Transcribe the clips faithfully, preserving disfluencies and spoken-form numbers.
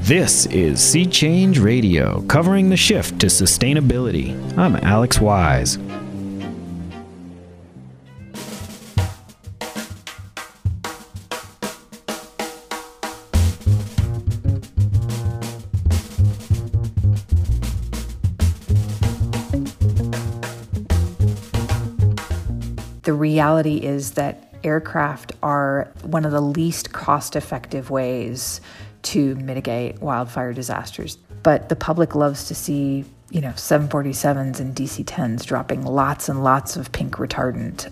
This is Sea Change Radio, covering the shift to sustainability. I'm Alex Wise. The reality is that aircraft are one of the least cost-effective ways to mitigate wildfire disasters. But the public loves to see, you know, seven forty-sevens and D C tens dropping lots and lots of pink retardant.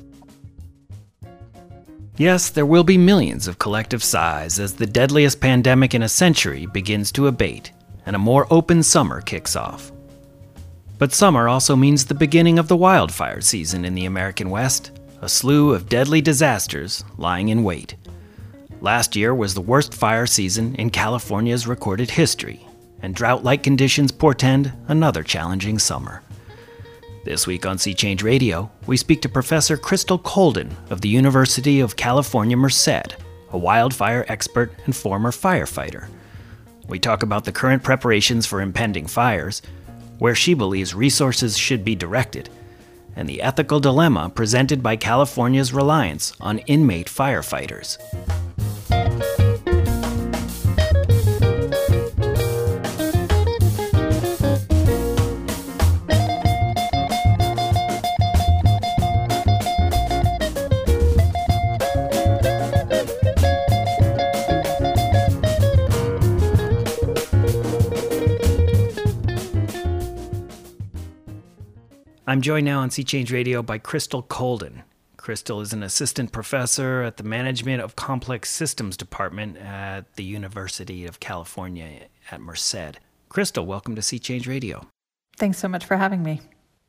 Yes, there will be millions of collective sighs as the deadliest pandemic in a century begins to abate and a more open summer kicks off. But summer also means the beginning of the wildfire season in the American West, a slew of deadly disasters lying in wait. Last year was the worst fire season in California's recorded history, and drought-like conditions portend another challenging summer. This week on Sea Change Radio, we speak to Professor Crystal Colden of the University of California, Merced, a wildfire expert and former firefighter. We talk about the current preparations for impending fires, where she believes resources should be directed, and the ethical dilemma presented by California's reliance on inmate firefighters. I'm joined now on Sea Change Radio by Crystal Colden. Crystal is an assistant professor at the Management of Complex Systems Department at the University of California at Merced. Crystal, welcome to Sea Change Radio. Thanks so much for having me.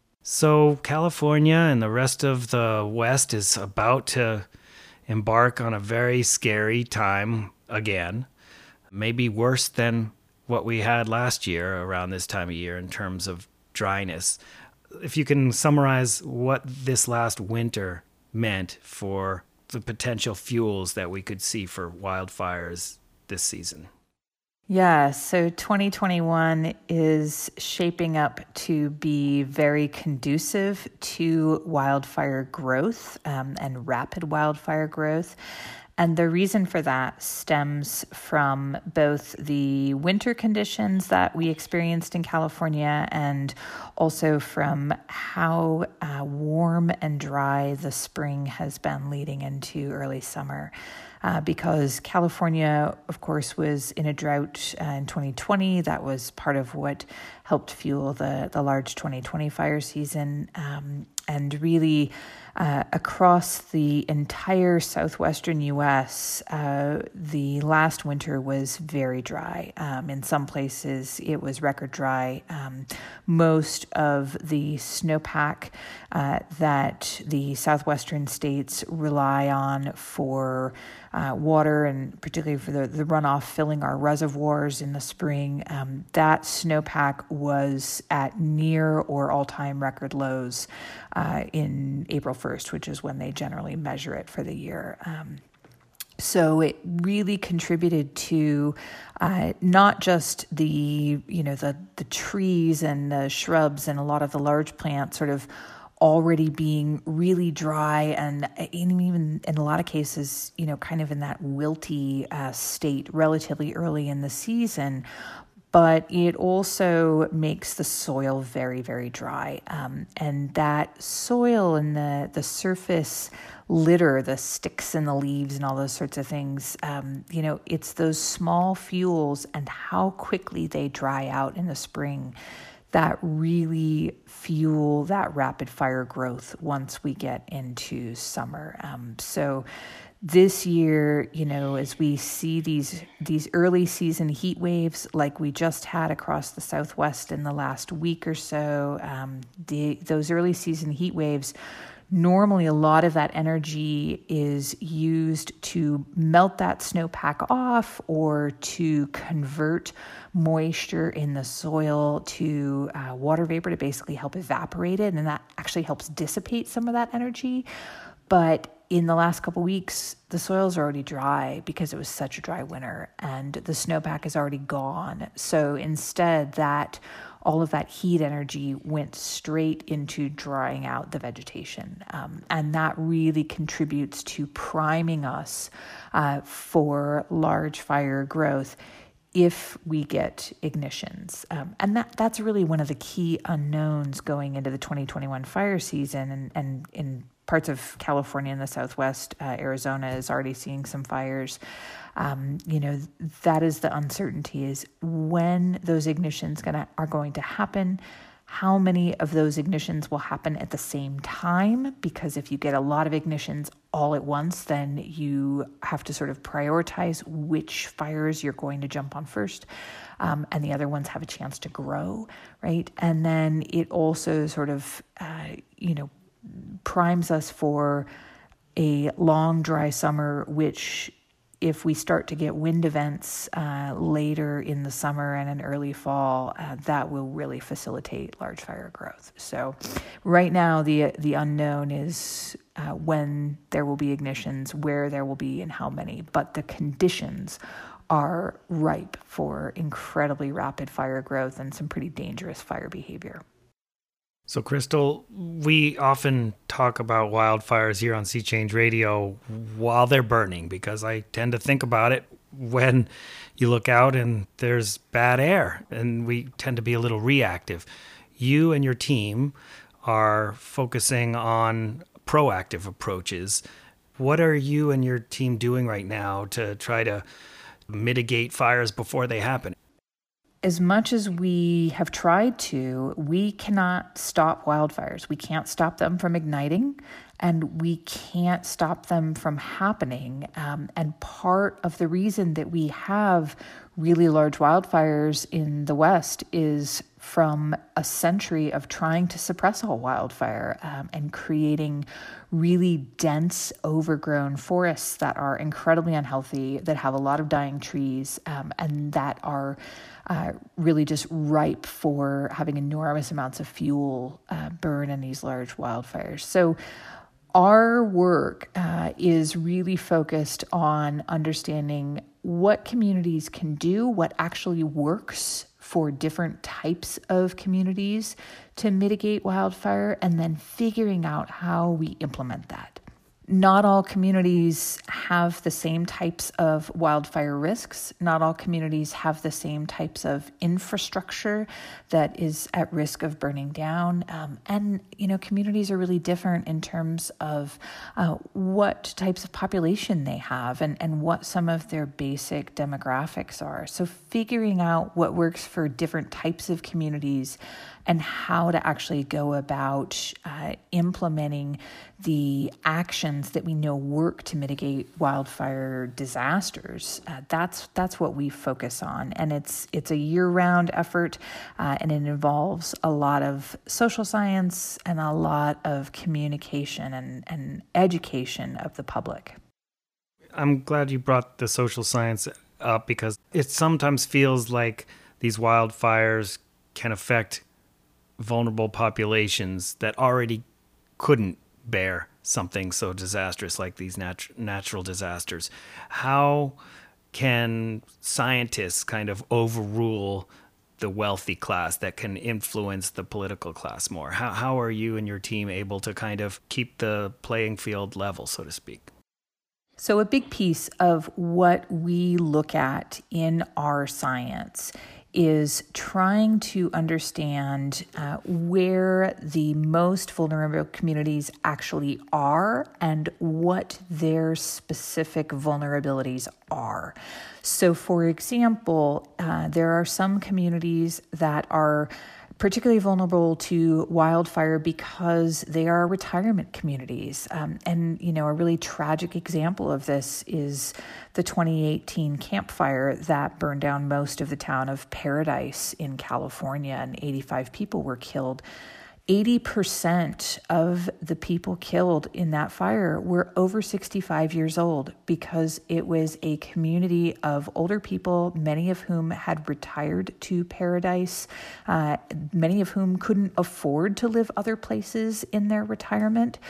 So California and the rest of the West is about to embark on a very scary time again, maybe worse than what we had last year around this time of year in terms of dryness. If you can summarize what this last winter meant for the potential fuels that we could see for wildfires this season. Yeah, so twenty twenty-one is shaping up to be very conducive to wildfire growth um, and rapid wildfire growth. And the reason for that stems from both the winter conditions that we experienced in California and also from how uh, warm and dry the spring has been leading into early summer. Uh, because California, of course, was in a drought uh, in twenty twenty. That was part of what helped fuel the, the large twenty twenty fire season. Um, and really, uh, across the entire southwestern U S, uh, the last winter was very dry. Um, in some places, it was record dry. Um, most of the snowpack uh, that the southwestern states rely on for Uh, water, and particularly for the, the runoff filling our reservoirs in the spring, um, that snowpack was at near or all-time record lows uh, in April first, which is when they generally measure it for the year. Um, So it really contributed to uh, not just the, you know, the, the trees and the shrubs and a lot of the large plants sort of already being really dry and even in a lot of cases, you know, kind of in that wilty uh, state relatively early in the season. But it also makes the soil very, very dry. Um, and that soil and the, the surface litter, the sticks and the leaves and all those sorts of things, um, you know, it's those small fuels and how quickly they dry out in the spring that really fuel that rapid fire growth once we get into summer. Um, so this year, you know, as we see these these early season heat waves like we just had across the Southwest in the last week or so, um, the, those early season heat waves, normally a lot of that energy is used to melt that snowpack off or to convert moisture in the soil to uh, water vapor to basically help evaporate it, and that actually helps dissipate some of that energy. But in the last couple weeks, the soils are already dry because it was such a dry winter, and the snowpack is already gone. So instead, that all of that heat energy went straight into drying out the vegetation. Um, and that really contributes to priming us uh, for large fire growth if we get ignitions. Um, and that that's really one of the key unknowns going into the twenty twenty-one fire season. And, and in parts of California and the Southwest, uh, Arizona is already seeing some fires. Um, you know, that is the uncertainty, is when those ignitions gonna are going to happen. How many of those ignitions will happen at the same time? Because if you get a lot of ignitions all at once, then you have to sort of prioritize which fires you're going to jump on first. Um, and the other ones have a chance to grow, right? And then it also sort of, uh, you know, primes us for a long, dry summer, which if we start to get wind events uh, later in the summer and in early fall, uh, that will really facilitate large fire growth. So right now, the the unknown is uh, when there will be ignitions, where there will be, and how many. But the conditions are ripe for incredibly rapid fire growth and some pretty dangerous fire behavior. So, Crystal, we often talk about wildfires here on Sea Change Radio while they're burning, because I tend to think about it when you look out and there's bad air, and we tend to be a little reactive. You and your team are focusing on proactive approaches. What are you and your team doing right now to try to mitigate fires before they happen? As much as we have tried to, we cannot stop wildfires. We can't stop them from igniting, and we can't stop them from happening. Um, and part of the reason that we have really large wildfires in the West is from a century of trying to suppress all wildfire um, and creating really dense, overgrown forests that are incredibly unhealthy, that have a lot of dying trees, um, and that are uh, really just ripe for having enormous amounts of fuel uh, burn in these large wildfires. So our work uh, is really focused on understanding what communities can do, what actually works for different types of communities to mitigate wildfire, and then figuring out how we implement that. Not all communities have the same types of wildfire risks. Not all communities have the same types of infrastructure that is at risk of burning down. Um, and, you know, communities are really different in terms of uh, what types of population they have and, and what some of their basic demographics are. So figuring out what works for different types of communities and how to actually go about uh, implementing the actions that we know work to mitigate wildfire disasters. Uh, that's that's what we focus on, and it's it's a year-round effort, uh, and it involves a lot of social science and a lot of communication and, and education of the public. I'm glad you brought the social science up, because it sometimes feels like these wildfires can affect vulnerable populations that already couldn't bear something so disastrous like these nat- natural disasters. How can scientists kind of overrule the wealthy class that can influence the political class more? How how are you and your team able to kind of keep the playing field level, so to speak? So a big piece of what we look at in our science is trying to understand uh, where the most vulnerable communities actually are and what their specific vulnerabilities are. So, for example, uh, there are some communities that are particularly vulnerable to wildfire because they are retirement communities. Um, and, you know, a really tragic example of this is the twenty eighteen Camp Fire that burned down most of the town of Paradise in California, and eighty-five people were killed. eighty percent of the people killed in that fire were over sixty-five years old, because it was a community of older people, many of whom had retired to Paradise, uh, many of whom couldn't afford to live other places in their retirement.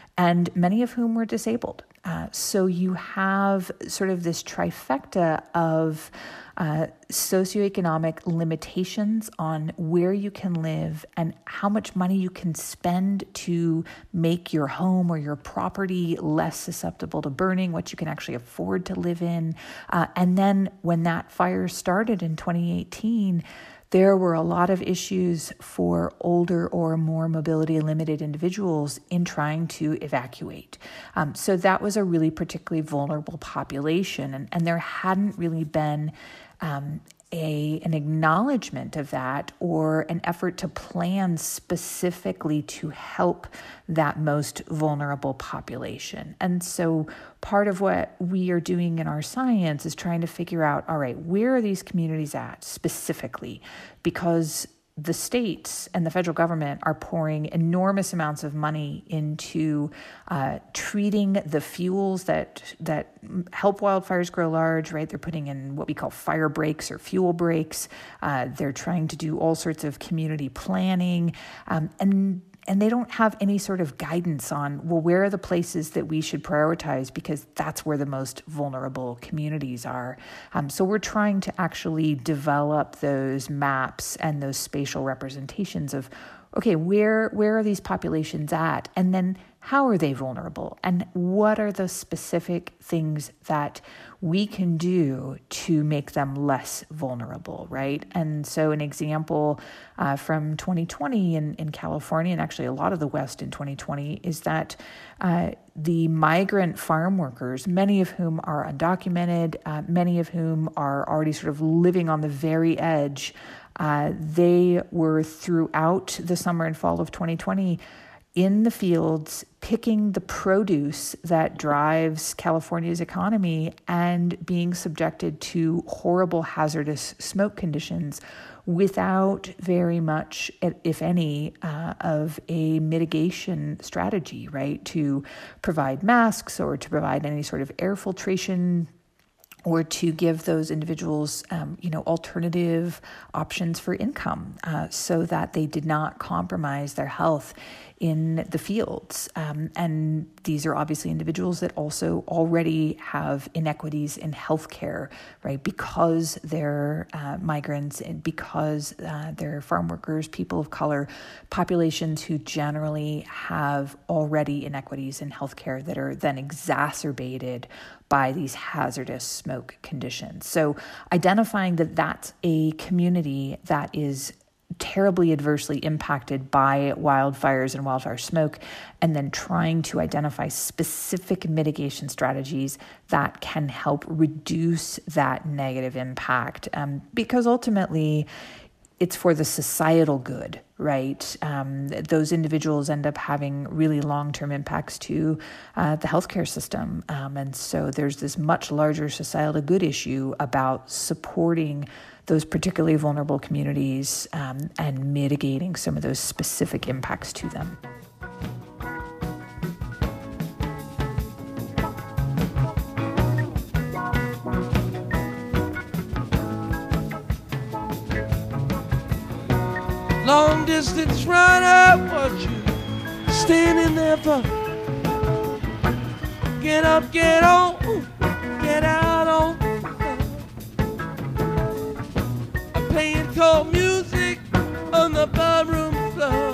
and many of whom were disabled. Uh, so you have sort of this trifecta of uh, socioeconomic limitations on where you can live and how much money you can spend to make your home or your property less susceptible to burning, what you can actually afford to live in. Uh, and then when that fire started in twenty eighteen, there were a lot of issues for older or more mobility limited individuals in trying to evacuate. Um, so that was a really particularly vulnerable population, and, and there hadn't really been um, a an acknowledgement of that or an effort to plan specifically to help that most vulnerable population. And so part of what we are doing in our science is trying to figure out, all right, where are these communities at specifically? Because the states and the federal government are pouring enormous amounts of money into uh, treating the fuels that that help wildfires grow large, right? They're putting in what we call fire breaks or fuel breaks. Uh, they're trying to do all sorts of community planning. Um, and And they don't have any sort of guidance on, well, where are the places that we should prioritize because that's where the most vulnerable communities are. Um, so we're trying to actually develop those maps and those spatial representations of, okay, where where are these populations at? And then how are they vulnerable? And what are the specific things that we can do to make them less vulnerable, right? And so an example uh, from twenty twenty in, in California, and actually a lot of the West in twenty twenty, is that uh, the migrant farm workers, many of whom are undocumented, uh, many of whom are already sort of living on the very edge, uh, they were throughout the summer and fall of twenty twenty in the fields, picking the produce that drives California's economy and being subjected to horrible hazardous smoke conditions without very much, if any, uh, of a mitigation strategy, right? To provide masks or to provide any sort of air filtration or to give those individuals, um, you know, alternative options for income uh, so that they did not compromise their health in the fields. Um, and these are obviously individuals that also already have inequities in healthcare, right? Because they're uh, migrants and because uh, they're farm workers, people of color, populations who generally have already inequities in healthcare that are then exacerbated by these hazardous smoke conditions. So identifying that that's a community that is terribly adversely impacted by wildfires and wildfire smoke, and then trying to identify specific mitigation strategies that can help reduce that negative impact. Um, because ultimately, it's for the societal good, right? Um, those individuals end up having really long-term impacts to uh, the healthcare system. Um, and so there's this much larger societal good issue about supporting those particularly vulnerable communities um, and mitigating some of those specific impacts to them. Long distance runner, what you standing there for? Get up, get on, get out on. I'm playing cold music on the barroom floor,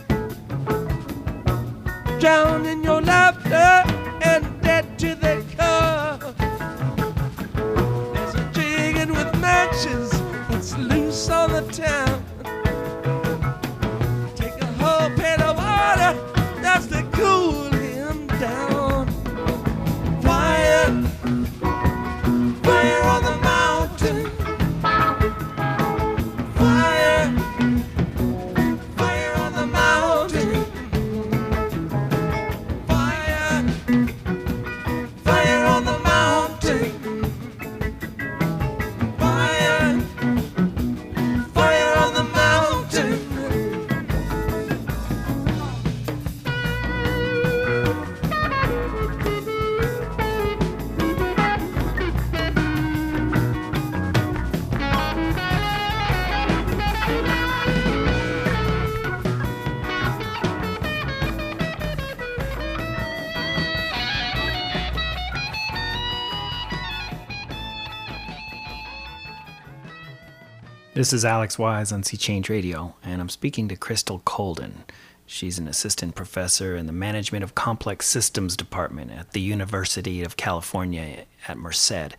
drowned in your laughter and dead to the core. There's a jigging with matches that's loose on the town. That's to cool him down. Fire, fire on the mountain. Fire, fire on the mountain. Fire, This is Alex Wise on Sea Change Radio, and I'm speaking to Crystal Colden. She's an assistant professor in the Management of Complex Systems Department at the University of California at Merced.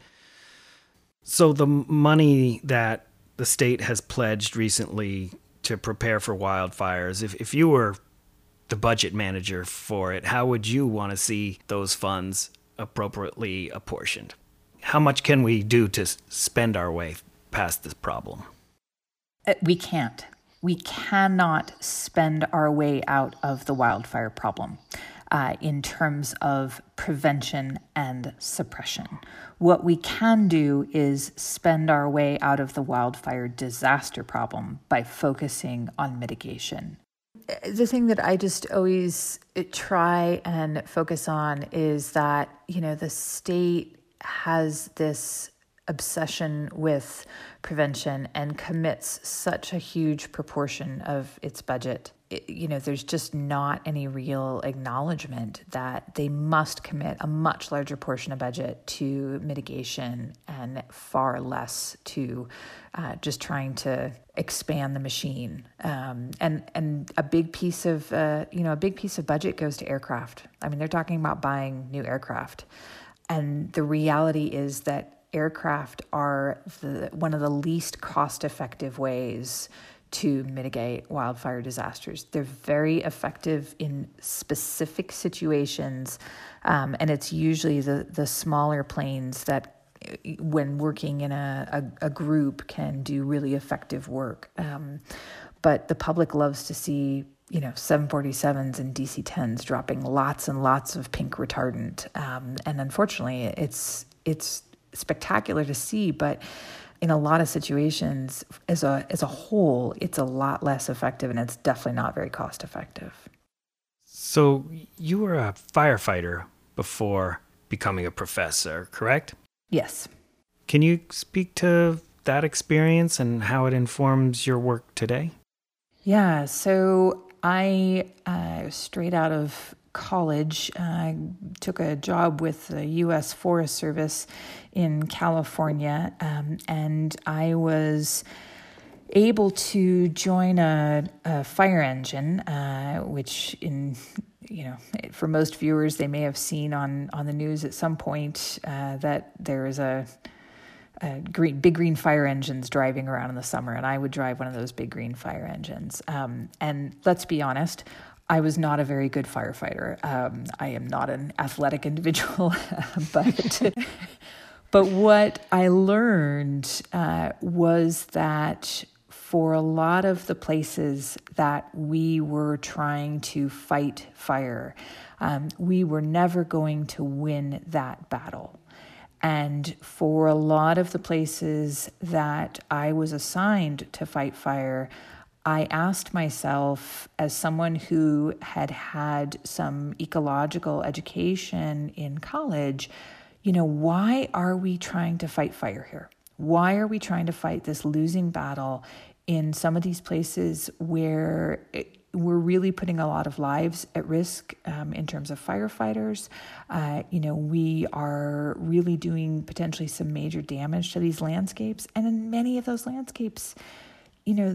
So the money that the state has pledged recently to prepare for wildfires, if, if you were the budget manager for it, how would you want to see those funds appropriately apportioned? How much can we do to spend our way past this problem? We can't. We cannot spend our way out of the wildfire problem uh, in terms of prevention and suppression. What we can do is spend our way out of the wildfire disaster problem by focusing on mitigation. The thing that I just always try and focus on is that, you know, the state has this obsession with prevention and commits such a huge proportion of its budget. It, you know, there's just not any real acknowledgement that they must commit a much larger portion of budget to mitigation and far less to uh, just trying to expand the machine. Um, and and a big piece of uh, you know a big piece of budget goes to aircraft. I mean, they're talking about buying new aircraft, and the reality is that aircraft are the, one of the least cost-effective ways to mitigate wildfire disasters. They're very effective in specific situations, um, and it's usually the, the smaller planes that, when working in a, a, a group, can do really effective work. Um, but the public loves to see, you know, seven forty-sevens and D C tens dropping lots and lots of pink retardant, um, and unfortunately, it's it's spectacular to see, but in a lot of situations, as a as a whole, it's a lot less effective, and it's definitely not very cost effective. So you were a firefighter before becoming a professor, correct? Yes. Can you speak to that experience and how it informs your work today? Yeah, so I, uh, straight out of college, I uh, took a job with the U S Forest Service in California, um, and I was able to join a, a fire engine, uh, which in you know for most viewers, they may have seen on on the news at some point uh, that there is a, a green big green fire engines driving around in the summer, and I would drive one of those big green fire engines. Um, and let's be honest, I was not a very good firefighter. Um, I am not an athletic individual, but but what I learned uh, was that for a lot of the places that we were trying to fight fire, um, we were never going to win that battle. And for a lot of the places that I was assigned to fight fire, I asked myself, as someone who had had some ecological education in college, you know, why are we trying to fight fire here? Why are we trying to fight this losing battle in some of these places where it, we're really putting a lot of lives at risk um, in terms of firefighters? Uh, you know, we are really doing potentially some major damage to these landscapes. And in many of those landscapes, you know,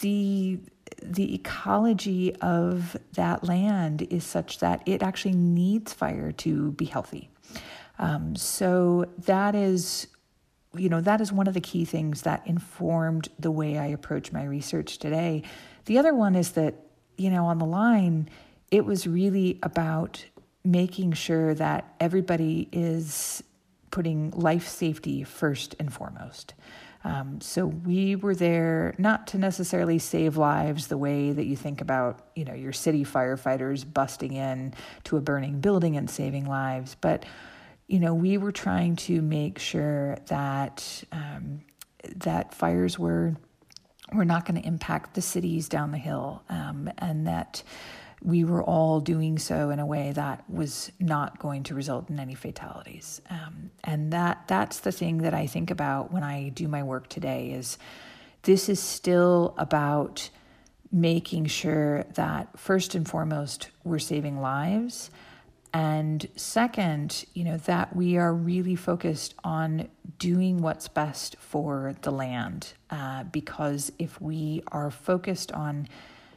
the the ecology of that land is such that it actually needs fire to be healthy. Um, so that is, you know, that is one of the key things that informed the way I approach my research today. The other one is that, you know, on the line, it was really about making sure that everybody is putting life safety first and foremost. Um, so we were there not to necessarily save lives the way that you think about, you know, your city firefighters busting in to a burning building and saving lives. But, you know, we were trying to make sure that um, that fires were were not going to impact the cities down the hill, um, and that we were all doing so in a way that was not going to result in any fatalities. Um, and that that's the thing that I think about when I do my work today is this is still about making sure that first and foremost, we're saving lives, And second, you know, that we are really focused on doing what's best for the land. Uh, because if we are focused on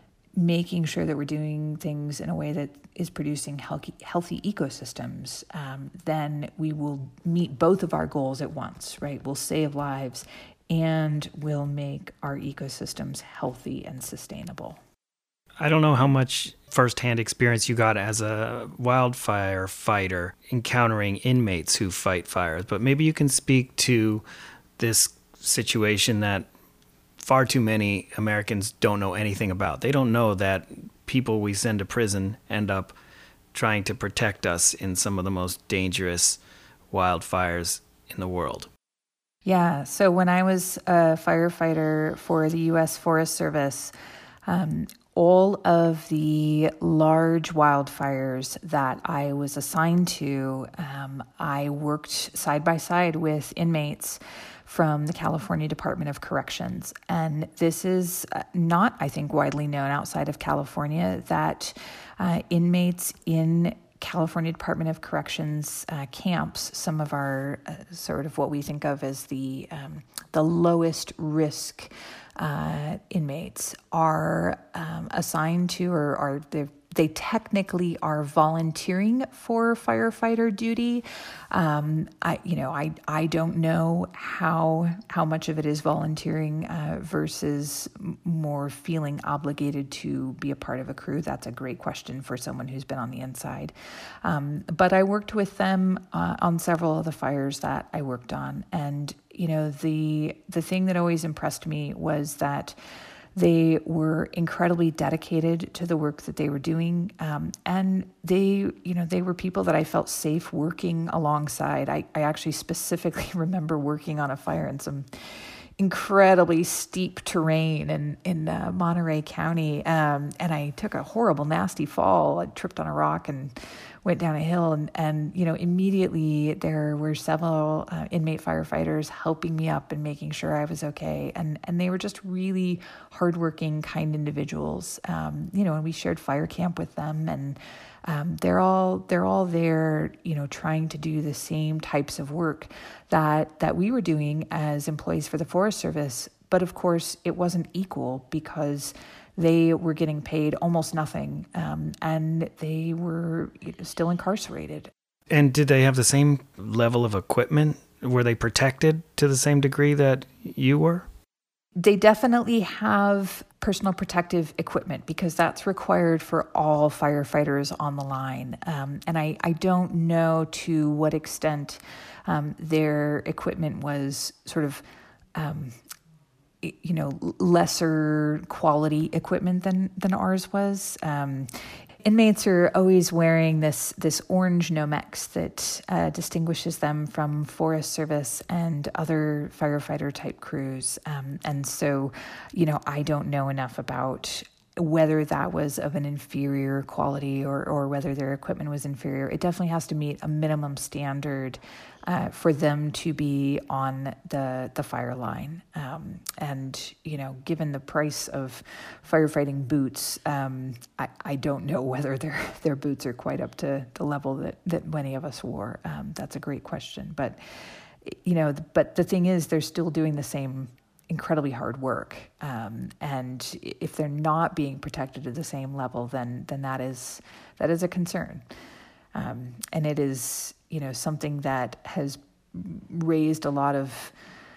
making sure that we're doing things in a way that is producing healthy, healthy ecosystems, um, then we will meet both of our goals at once, right? We'll save lives and we'll make our ecosystems healthy and sustainable. I don't know how much firsthand experience you got as a wildfire fighter encountering inmates who fight fires, but maybe you can speak to this situation that far too many Americans don't know anything about. They don't know that people we send to prison end up trying to protect us in some of the most dangerous wildfires in the world. Yeah, so when I was a firefighter for the U S Forest Service, um, all of the large wildfires that I was assigned to, um, I worked side by side with inmates from the California Department of Corrections. And this is not, I think, widely known outside of California, that uh, inmates in California Department of Corrections uh, camps, some of our uh, sort of what we think of as the um, the lowest risk uh, inmates, are um, assigned to, or are they they technically are volunteering for firefighter duty. Um, I, you know, I, I don't know how, how much of it is volunteering uh, versus more feeling obligated to be a part of a crew. That's a great question for someone who's been on the inside. Um, but I worked with them uh, on several of the fires that I worked on. And, you know, the, the thing that always impressed me was that they were incredibly dedicated to the work that they were doing. Um, and they, you know, they were people that I felt safe working alongside. I, I actually specifically remember working on a fire in some incredibly steep terrain in, in uh, Monterey County. Um, and I took a horrible, nasty fall. I tripped on a rock and went down a hill, and, and you know, immediately there were several uh, inmate firefighters helping me up and making sure I was okay. And, and they were just really hardworking, kind individuals. Um, you know, and we shared fire camp with them, and um, they're all, they're all there, you know, trying to do the same types of work that, that we were doing as employees for the Forest Service. But of course it wasn't equal, because they were getting paid almost nothing, um, and they were still incarcerated. And did they have the same level of equipment? Were they protected to the same degree that you were? They definitely have personal protective equipment, because that's required for all firefighters on the line. Um, and I, I don't know to what extent um, their equipment was sort of um, you know, lesser quality equipment than, than ours was. Um, inmates are always wearing this, this orange Nomex that uh, distinguishes them from Forest Service and other firefighter type crews. Um, and so, you know, I don't know enough about whether that was of an inferior quality or, or whether their equipment was inferior. It definitely has to meet a minimum standard uh, for them to be on the the fire line. Um, and, you know, given the price of firefighting boots, um, I, I don't know whether their their boots are quite up to the level that, that many of us wore. Um, that's a great question. But, you know, but the thing is, they're still doing the same incredibly hard work. Um, and if they're not being protected at the same level, then then that is that is a concern. Um, and it is, you know, something that has raised a lot of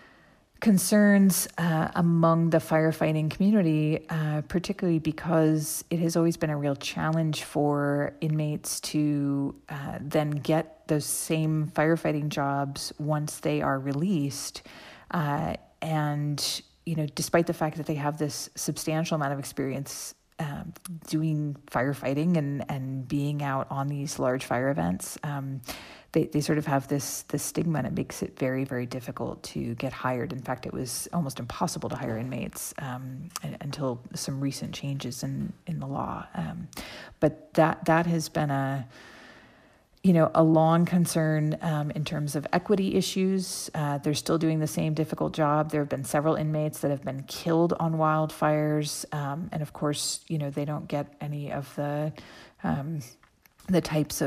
concerns uh, among the firefighting community, uh, particularly because it has always been a real challenge for inmates to uh, then get those same firefighting jobs once they are released. Uh, And, you know, despite the fact that they have this substantial amount of experience um, doing firefighting and, and being out on these large fire events, um, they, they sort of have this, this stigma, and it makes it very, very difficult to get hired. In fact, it was almost impossible to hire inmates um, until some recent changes in, in the law. Um, but that that has been a... you know, a long concern um, in terms of equity issues. Uh, they're still doing the same difficult job. There have been several inmates that have been killed on wildfires. Um, and of course, you know, they don't get any of the um, the types of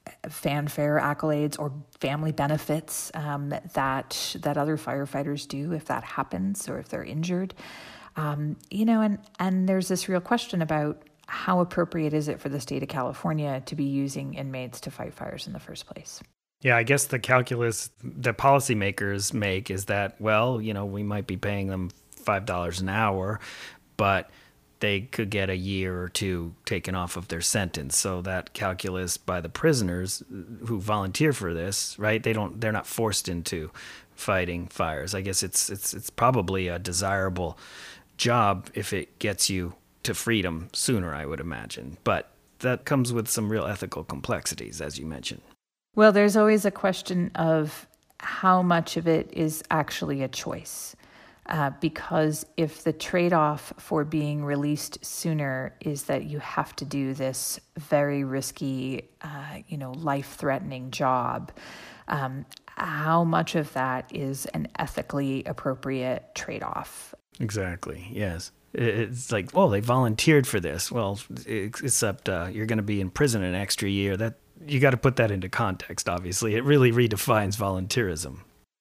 fanfare, accolades, or family benefits um, that that other firefighters do if that happens or if they're injured. Um, you know, and, and there's this real question about how appropriate is it for the state of California to be using inmates to fight fires in the first place? Yeah, I guess the calculus that policymakers make is that, well, you know, we might be paying them five dollars an hour, but they could get a year or two taken off of their sentence. So that calculus by the prisoners who volunteer for this, right? They don't, they're not forced into fighting fires. I guess it's it's it's probably a desirable job if it gets you to freedom sooner, I would imagine. But that comes with some real ethical complexities, as you mentioned. Well, there's always a question of how much of it is actually a choice. Uh, because if the trade-off for being released sooner is that you have to do this very risky, uh, you know, life-threatening job, um, how much of that is an ethically appropriate trade-off? Exactly, yes. It's like, oh, they volunteered for this. Well, except uh, you're going to be in prison an extra year. That you got to put that into context, obviously. It really redefines volunteerism.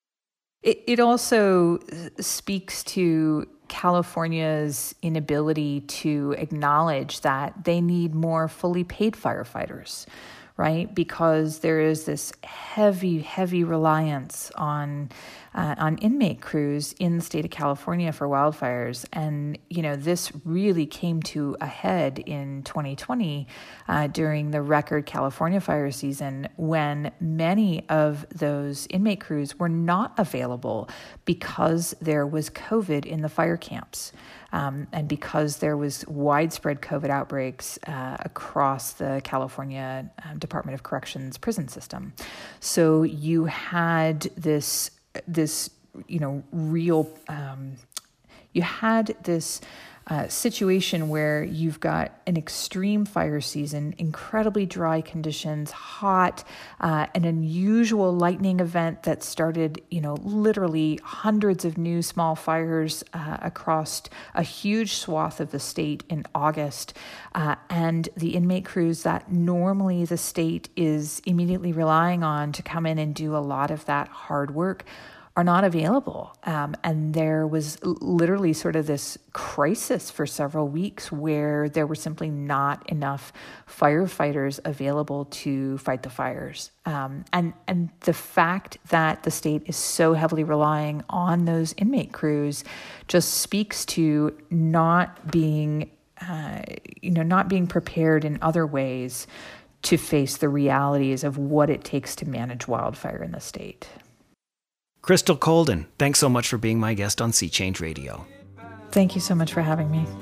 It, it also speaks to California's inability to acknowledge that they need more fully paid firefighters, right? Because there is this heavy, heavy reliance on uh, on inmate crews in the state of California for wildfires. And, you know, this really came to a head in twenty twenty uh, during the record California fire season, when many of those inmate crews were not available because there was COVID in the fire camps. Um, and because there was widespread COVID outbreaks uh, across the California uh, Department of Corrections prison system. So you had this, this, you know, real, um, you had this uh, situation where you've got an extreme fire season, incredibly dry conditions, hot, uh, an unusual lightning event that started, you know, literally hundreds of new small fires uh, across a huge swath of the state in August, uh, and the inmate crews that normally the state is immediately relying on to come in and do a lot of that hard work are not available. Um, and there was literally sort of this crisis for several weeks where there were simply not enough firefighters available to fight the fires. Um, and, and the fact that the state is so heavily relying on those inmate crews just speaks to not being, uh, you know, not being prepared in other ways to face the realities of what it takes to manage wildfire in the state. Crystal Colden, thanks so much for being my guest on Sea Change Radio. Thank you so much for having me.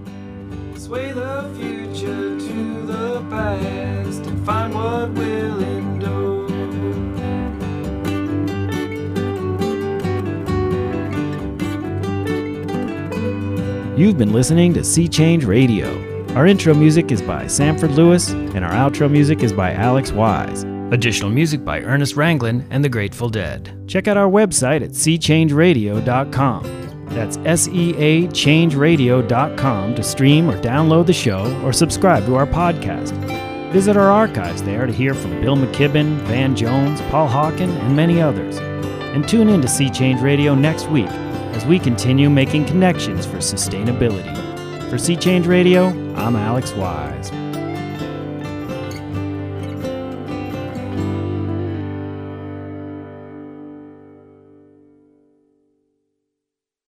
Sway the future to the past and find what will endure. You've been listening to Sea Change Radio. Our intro music is by Sanford Lewis, and our outro music is by Alex Wise. Additional music by Ernest Ranglin and the Grateful Dead. Check out our website at sea change radio dot com. That's S E A change radio dot com to stream or download the show or subscribe to our podcast. Visit our archives there to hear from Bill McKibben, Van Jones, Paul Hawken, and many others. And tune in to Sea Change Radio next week as we continue making connections for sustainability. For Sea Change Radio, I'm Alex Wise.